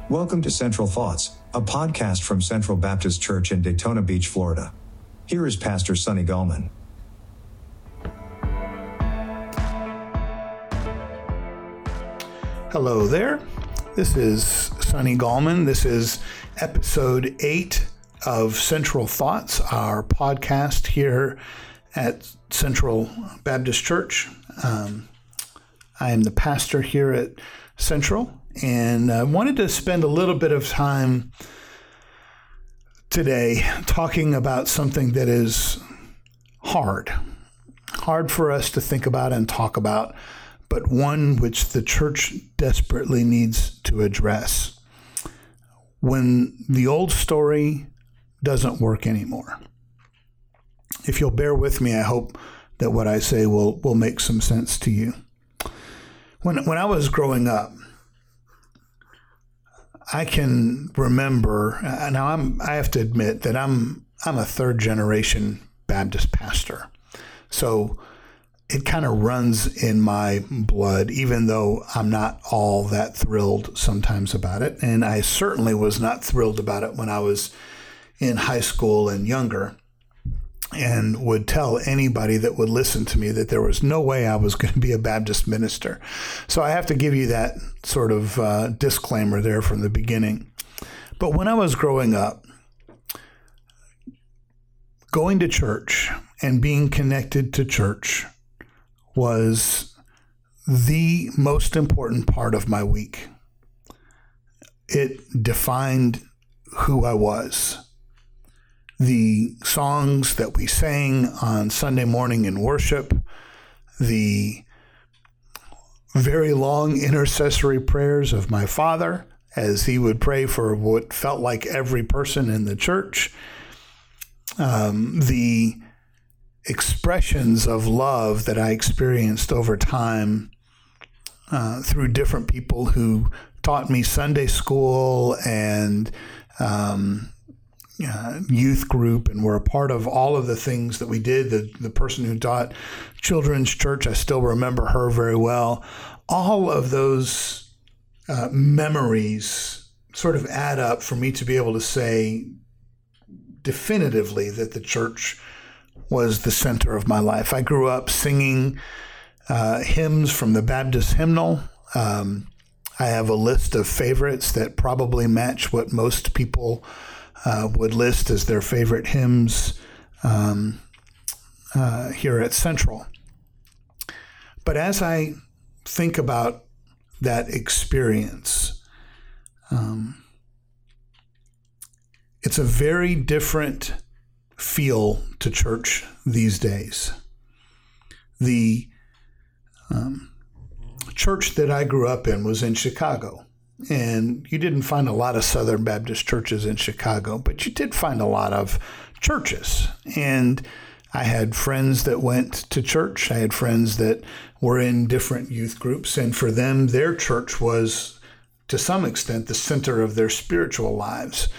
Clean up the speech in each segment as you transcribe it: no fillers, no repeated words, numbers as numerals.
Welcome to Central Thoughts, a podcast from Central Baptist Church in Daytona Beach, Florida. Here is Pastor Sonny Gallman. Hello there. This is Sonny Gallman. This is episode 8 of Central Thoughts, our podcast here at Central Baptist Church. I am the pastor here at Central, and I wanted to spend a little bit of time today talking about something that is hard for us to think about and talk about, but one which the church desperately needs to address. When the old story doesn't work anymore. If you'll bear with me, I hope that what I say will make some sense to you. When I was growing up, I can remember, now I have to admit that I'm a third generation Baptist pastor. So it kind of runs in my blood, even though I'm not all that thrilled sometimes about it. And I certainly was not thrilled about it when I was in high school and younger, and would tell anybody that would listen to me that there was no way I was going to be a Baptist minister. So I have to give you that sort of disclaimer there from the beginning. But when I was growing up, going to church and being connected to church was the most important part of my week. It defined who I was. The songs that we sang on Sunday morning in worship, the very long intercessory prayers of my father as he would pray for what felt like every person in the church, the expressions of love that I experienced over time through different people who taught me Sunday school and youth group and were a part of all of the things that we did. The person who taught children's church, I still remember her very well. All of those memories sort of add up for me to be able to say definitively that the church was the center of my life. I grew up singing hymns from the Baptist hymnal. I have a list of favorites that probably match what most people would list as their favorite hymns here at Central. But as I think about that experience, it's a very different feel to church these days. The church that I grew up in was in Chicago. And you didn't find a lot of Southern Baptist churches in Chicago, but you did find a lot of churches. And I had friends that went to church. I had friends that were in different youth groups. And for them, their church was, to some extent, the center of their spiritual lives.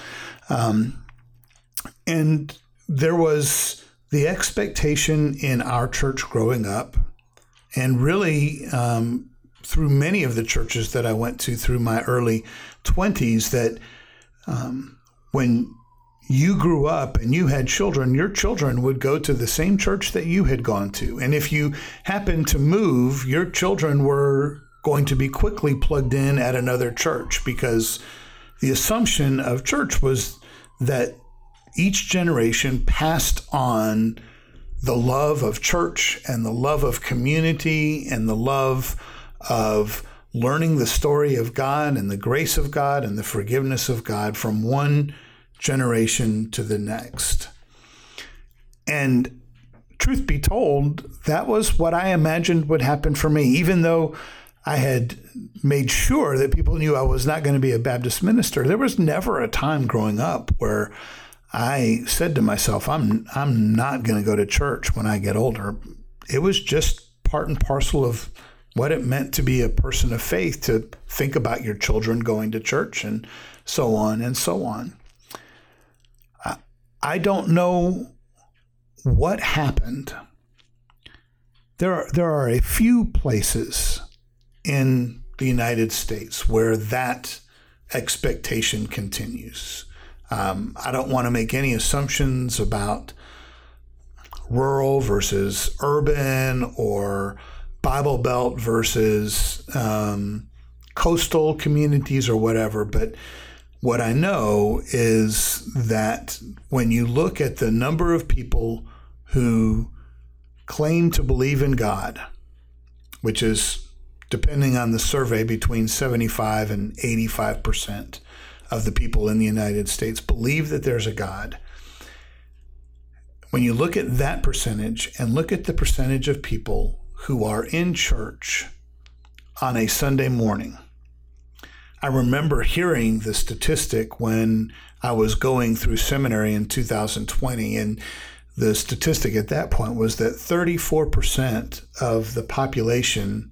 And there was the expectation in our church growing up, and really through many of the churches that I went to through my early 20s, that when you grew up and you had children, your children would go to the same church that you had gone to. And if you happened to move, your children were going to be quickly plugged in at another church, because the assumption of church was that each generation passed on the love of church and the love of community and the love of learning the story of God and the grace of God and the forgiveness of God from one generation to the next. And truth be told, that was what I imagined would happen for me, even though I had made sure that people knew I was not going to be a Baptist minister. There was never a time growing up where I said to myself, I'm not going to go to church when I get older. It was just part and parcel of what it meant to be a person of faith, to think about your children going to church and so on and so on. I don't know what happened. There are a few places in the United States where that expectation continues. I don't want to make any assumptions about rural versus urban or Bible Belt versus coastal communities or whatever, but what I know is that when you look at the number of people who claim to believe in God, which is, depending on the survey, between 75 and 85% of the people in the United States believe that there's a God. When you look at that percentage and look at the percentage of people who are in church on a Sunday morning, I remember hearing the statistic when I was going through seminary in 2020, and the statistic at that point was that 34% of the population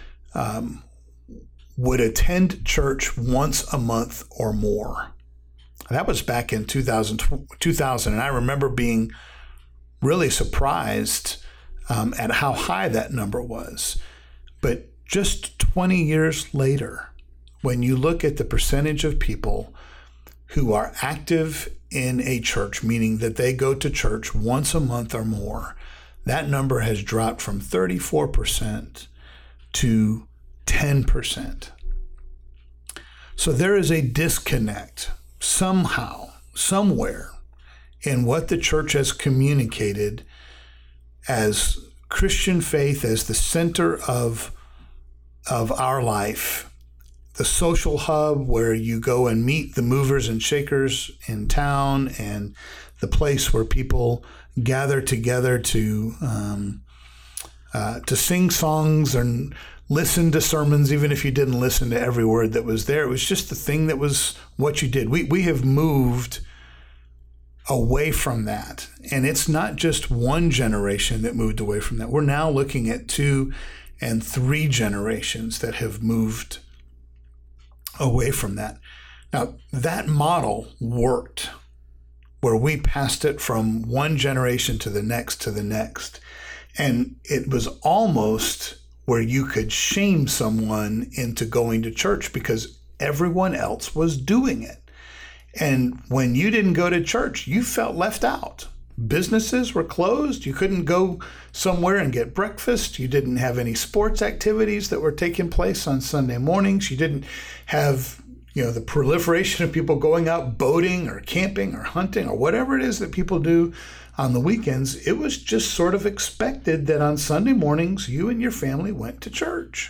would attend church once a month or more. That was back in 2000, and I remember being really surprised at how high that number was. But just 20 years later, when you look at the percentage of people who are active in a church, meaning that they go to church once a month or more, that number has dropped from 34% to 10%. So there is a disconnect somehow, somewhere, in what the church has communicated as Christian faith as the center of our life, the social hub where you go and meet the movers and shakers in town, and the place where people gather together to sing songs and listen to sermons, even if you didn't listen to every word that was there. It was just the thing that was what you did. We have moved away from that. And it's not just one generation that moved away from that. We're now looking at 2 and 3 generations that have moved away from that. Now, that model worked, where we passed it from one generation to the next. And it was almost where you could shame someone into going to church because everyone else was doing it. And when you didn't go to church, you felt left out. Businesses were closed. You couldn't go somewhere and get breakfast. You didn't have any sports activities that were taking place on Sunday mornings. You didn't have, the proliferation of people going out boating or camping or hunting or whatever it is that people do on the weekends. It was just sort of expected that on Sunday mornings, you and your family went to church.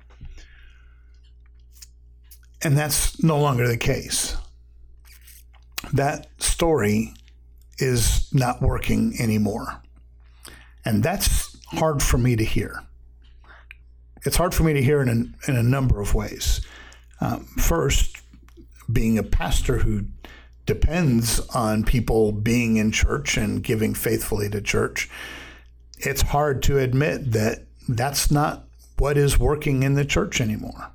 And that's no longer the case. That story is not working anymore. And that's hard for me to hear. It's hard for me to hear in a number of ways. First, being a pastor who depends on people being in church and giving faithfully to church, it's hard to admit that that's not what is working in the church anymore.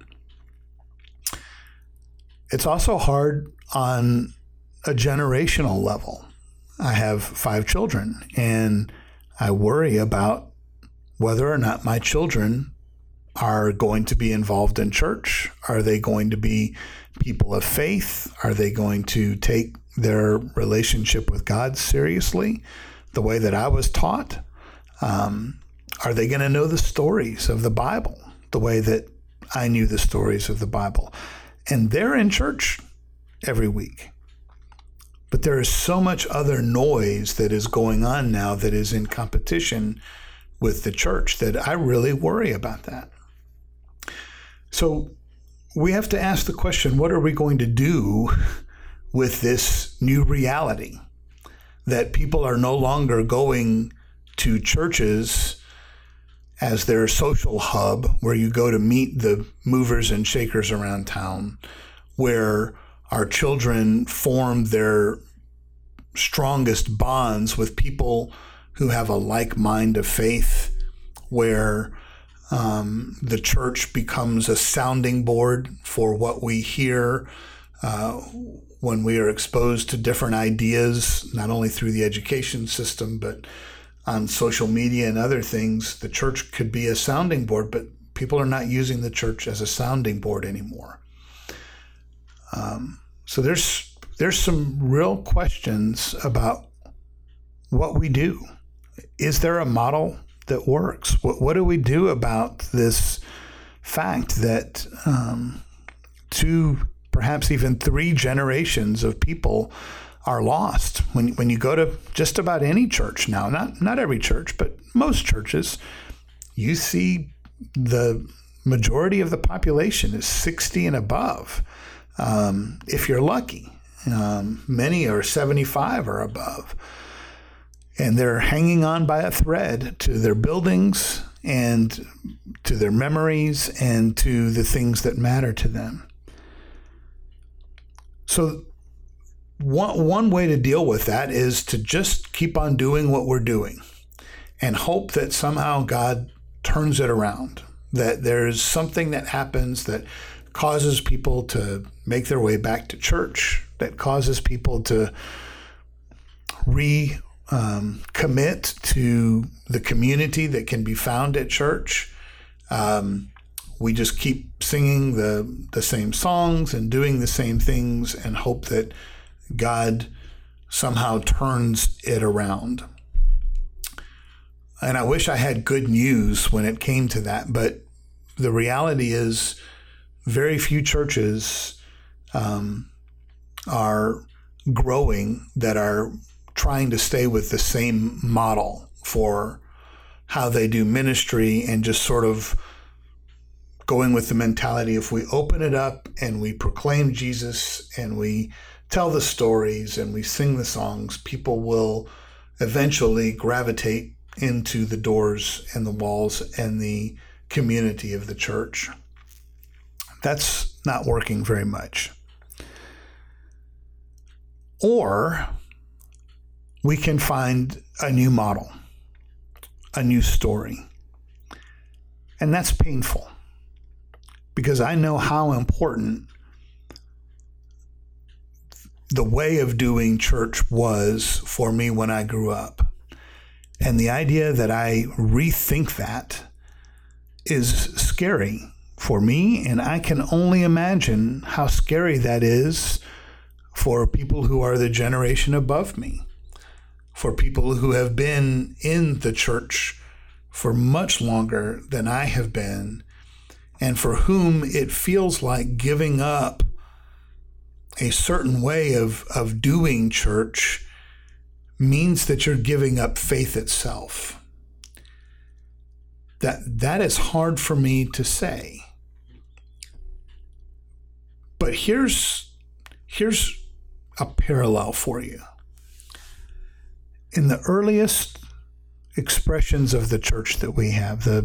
It's also hard on a generational level. I have 5 children, and I worry about whether or not my children are going to be involved in church. Are they going to be people of faith? Are they going to take their relationship with God seriously, the way that I was taught? Are they going to know the stories of the Bible the way that I knew the stories of the Bible? And they're in church every week. But there is so much other noise that is going on now that is in competition with the church that I really worry about that. So we have to ask the question, what are we going to do with this new reality that people are no longer going to churches as their social hub where you go to meet the movers and shakers around town, where our children form their strongest bonds with people who have a like mind of faith, where the church becomes a sounding board for what we hear when we are exposed to different ideas, not only through the education system, but on social media and other things. The church could be a sounding board, but people are not using the church as a sounding board anymore. So there's some real questions about what we do. Is there a model that works? What do we do about this fact that 2, perhaps even 3 generations of people are lost? When you go to just about any church now, not every church, but most churches, you see the majority of the population is 60 and above. If you're lucky, many are 75 or above. And they're hanging on by a thread to their buildings and to their memories and to the things that matter to them. So one way to deal with that is to just keep on doing what we're doing and hope that somehow God turns it around, that there's something that happens that causes people to make their way back to church, that causes people to commit to the community that can be found at church. We just keep singing the same songs and doing the same things and hope that God somehow turns it around. And I wish I had good news when it came to that, but the reality is very few churches are growing that are trying to stay with the same model for how they do ministry and just sort of going with the mentality, if we open it up and we proclaim Jesus and we tell the stories and we sing the songs, people will eventually gravitate into the doors and the walls and the community of the church. That's not working very much. Or we can find a new model, a new story. And that's painful because I know how important the way of doing church was for me when I grew up. And the idea that I rethink that is scary for me, and I can only imagine how scary that is for people who are the generation above me, for people who have been in the church for much longer than I have been, and for whom it feels like giving up a certain way of doing church means that you're giving up faith itself. That is hard for me to say. But here's a parallel for you. In the earliest expressions of the church that we have, the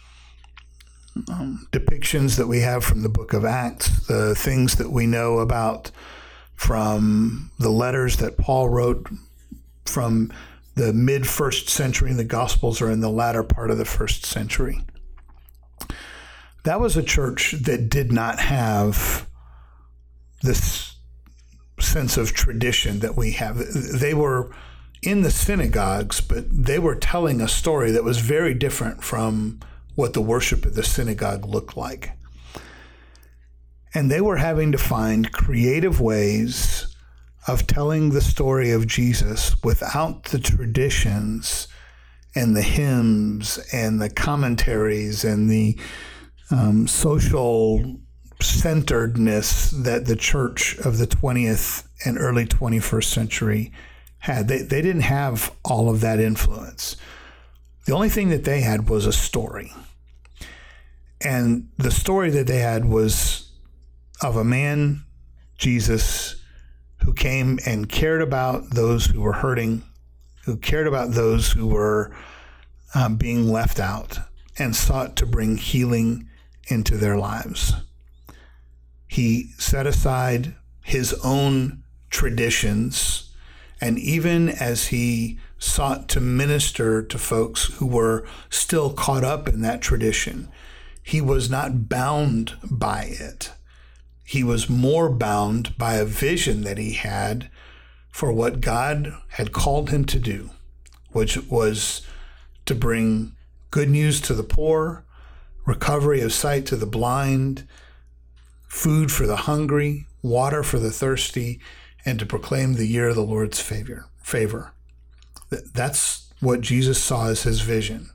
depictions that we have from the book of Acts, the things that we know about from the letters that Paul wrote from the mid-first century, and the Gospels are in the latter part of the first century. That was a church that did not have this sense of tradition that we have. They were in the synagogues, but they were telling a story that was very different from what the worship of the synagogue looked like. And they were having to find creative ways of telling the story of Jesus without the traditions and the hymns and the commentaries and the social centeredness that the church of the 20th and early 21st century had. They didn't have all of that influence. The only thing that they had was a story. And the story that they had was of a man, Jesus, who came and cared about those who were hurting, who cared about those who were being left out, and sought to bring healing into their lives. He set aside his own traditions, and even as he sought to minister to folks who were still caught up in that tradition, he was not bound by it. He was more bound by a vision that he had for what God had called him to do, which was to bring good news to the poor, recovery of sight to the blind, food for the hungry, water for the thirsty, and to proclaim the year of the Lord's favor. That's what Jesus saw as his vision.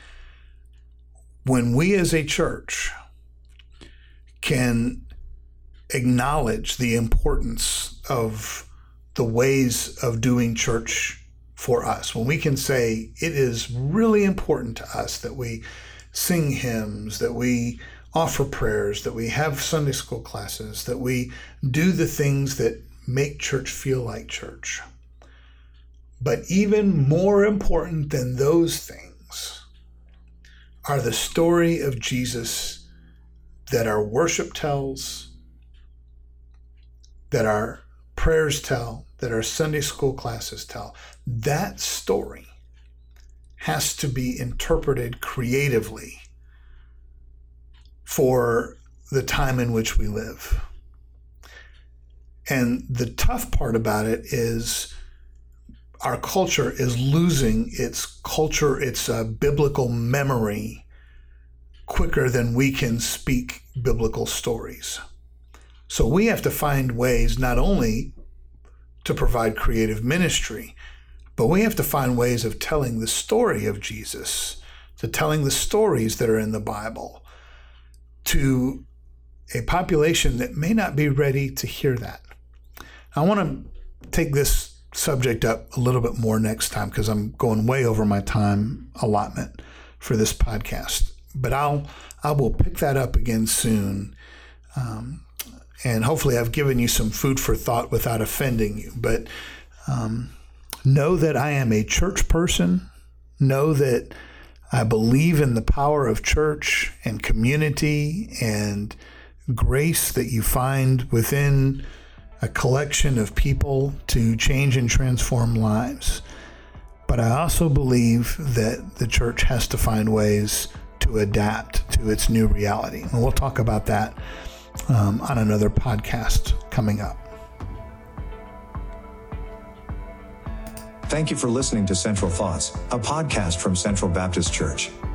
When we as a church can acknowledge the importance of the ways of doing church for us, when we can say it is really important to us that we sing hymns, that we offer prayers, that we have Sunday school classes, that we do the things that make church feel like church. But even more important than those things are the story of Jesus that our worship tells, that our prayers tell, that our Sunday school classes tell. That story has to be interpreted creatively for the time in which we live. And the tough part about it is our culture is losing its culture, its biblical memory quicker than we can speak biblical stories. So we have to find ways not only to provide creative ministry, but we have to find ways of telling the story of Jesus, to telling the stories that are in the Bible to a population that may not be ready to hear that. I want to take this subject up a little bit more next time because I'm going way over my time allotment for this podcast. But I will pick that up again soon. And hopefully I've given you some food for thought without offending you. But know that I am a church person. Know that I believe in the power of church and community and grace that you find within a collection of people to change and transform lives. But I also believe that the church has to find ways to adapt to its new reality. And we'll talk about that on another podcast coming up. Thank you for listening to Central Thoughts, a podcast from Central Baptist Church.